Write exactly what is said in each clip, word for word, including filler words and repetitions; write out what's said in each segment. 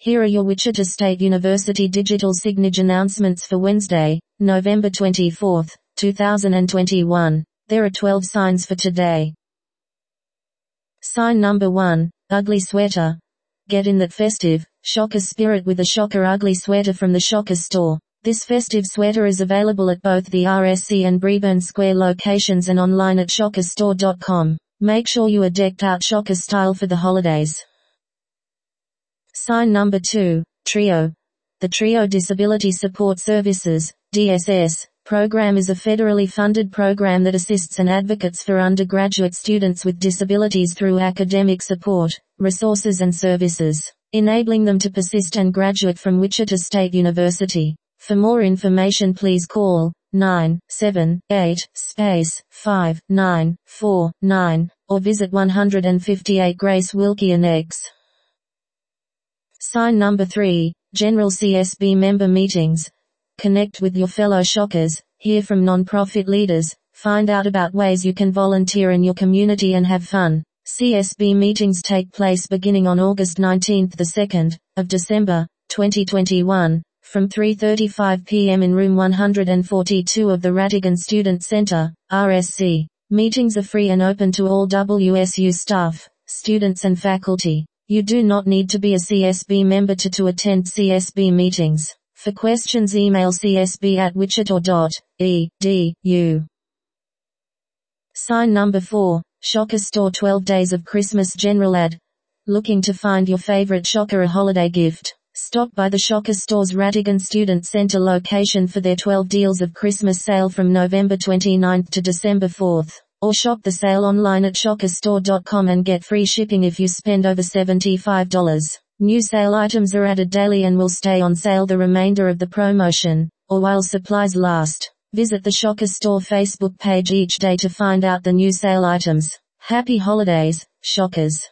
Here are your Wichita State University digital signage announcements for Wednesday, November twenty-fourth, two thousand twenty-one. There are twelve signs for today. Sign number one, ugly sweater. Get in that festive, Shocker spirit with a Shocker ugly sweater from the Shocker store. This festive sweater is available at both the R S C and Breburn Square locations and online at shocker store dot com. Make sure you are decked out Shocker style for the holidays. Sign number two, TRIO. The TRIO Disability Support Services, D S S, program is a federally funded program that assists and advocates for undergraduate students with disabilities through academic support, resources and services, enabling them to persist and graduate from Wichita State University. For more information please call nine seven eight five nine four nine or visit one fifty-eight Grace Wilkie and X. Sign number three, General C S B member meetings. Connect with your fellow Shockers, hear from non-profit leaders, find out about ways you can volunteer in your community and have fun. C S B meetings take place beginning on August nineteenth to the second of December, twenty twenty-one, from three thirty-five p m in room one forty-two of the Rattigan Student Center, R S C. Meetings are free and open to all W S U staff, students and faculty. You do not need to be a C S B member to, to attend C S B meetings. For questions email c s b at wichita dot e d u. Sign number four, Shocker Store twelve Days of Christmas General Ad. Looking to find your favorite Shocker a holiday gift? Stop by the Shocker Store's Rattigan Student Center location for their twelve Deals of Christmas sale from November twenty-ninth to December fourth. Or shop the sale online at shocker store dot com and get free shipping if you spend over seventy-five dollars. New sale items are added daily and will stay on sale the remainder of the promotion, or while supplies last. Visit the Shocker Store Facebook page each day to find out the new sale items. Happy holidays, Shockers.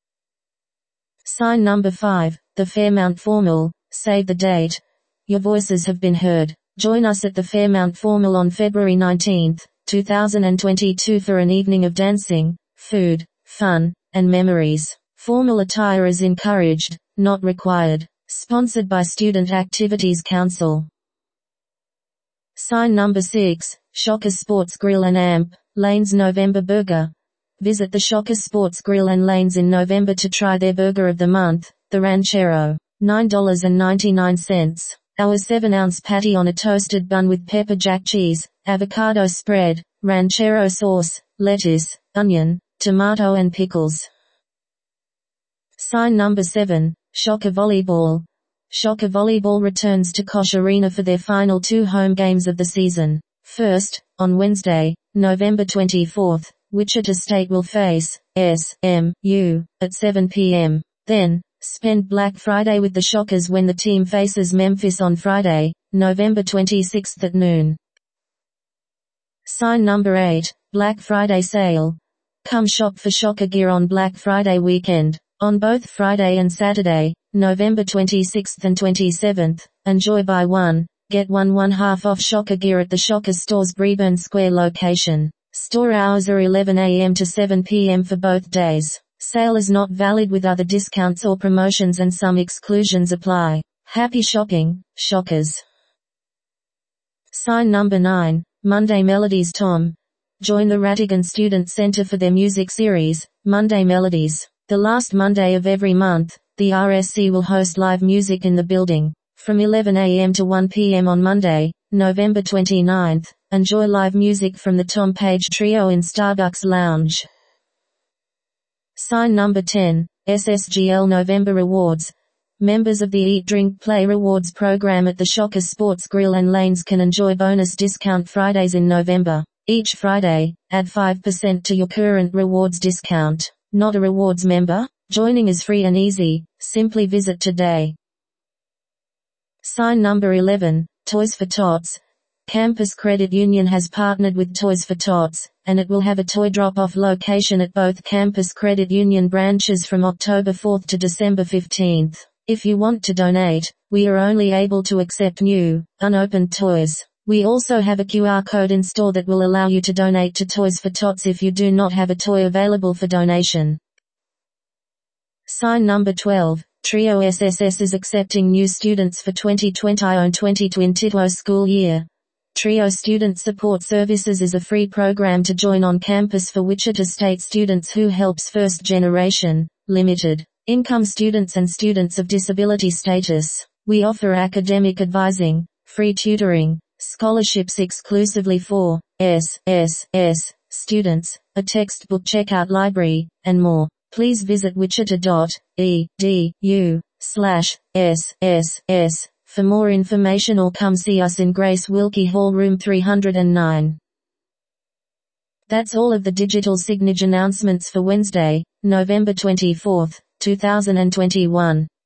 Sign number five, the Fairmount Formal. Save the date. Your voices have been heard. Join us at the Fairmount Formal on February nineteenth, two thousand twenty-two for an evening of dancing, food, fun, and memories. Formal attire is encouraged, not required. Sponsored by Student Activities Council. Sign number six, Shocker Sports Grill and Amp, Lane's November Burger. Visit the Shocker Sports Grill and Lanes in November to try their burger of the month, the Ranchero. nine ninety-nine. Our seven ounce patty on a toasted bun with pepper jack cheese, avocado spread, ranchero sauce, lettuce, onion, tomato and pickles. Sign number seven, Shocker Volleyball. Shocker Volleyball returns to Koch Arena for their final two home games of the season. First, on Wednesday, November twenty-fourth, Wichita State will face S M U at seven p m Then, spend Black Friday with the Shockers when the team faces Memphis on Friday, November twenty-sixth at noon. Sign number eight, Black Friday Sale. Come shop for Shocker gear on Black Friday weekend. On both Friday and Saturday, November twenty-sixth and twenty-seventh, enjoy buy one, get one one half off Shocker gear at the Shocker Store's Breburn Square location. Store hours are eleven a m to seven p m for both days. Sale is not valid with other discounts or promotions and some exclusions apply. Happy shopping, Shockers. Sign number nine, Monday Melodies Tom. Join the Rattigan Student Center for their music series, Monday Melodies. The last Monday of every month, the R S C will host live music in the building. From eleven a m to one p m on Monday, November twenty-ninth, enjoy live music from the Tom Page Trio in Starbucks Lounge. Sign number ten, S S G L November Rewards. Members of the Eat Drink Play Rewards program at the Shocker Sports Grill and Lanes can enjoy bonus discount Fridays in November. Each Friday, add five percent to your current rewards discount. Not a rewards member? Joining is free and easy. Simply visit today. Sign number eleven, Toys for Tots. Campus Credit Union has partnered with Toys for Tots, and it will have a toy drop-off location at both Campus Credit Union branches from October fourth to December fifteenth. If you want to donate, we are only able to accept new, unopened toys. We also have a Q R code in store that will allow you to donate to Toys for Tots if you do not have a toy available for donation. Sign number twelve, Trio S S S is accepting new students for twenty twenty-one twenty twenty-two school year. Trio Student Support Services is a free program to join on campus for Wichita State students who helps first generation, limited income students and students of disability status. We offer academic advising, free tutoring, scholarships exclusively for S S S students, a textbook checkout library, and more. Please visit wichita dot e d u slash S S S for more information or come see us in Grace Wilkie Hall room three hundred nine. That's all of the digital signage announcements for Wednesday, November twenty-fourth, two thousand twenty-one.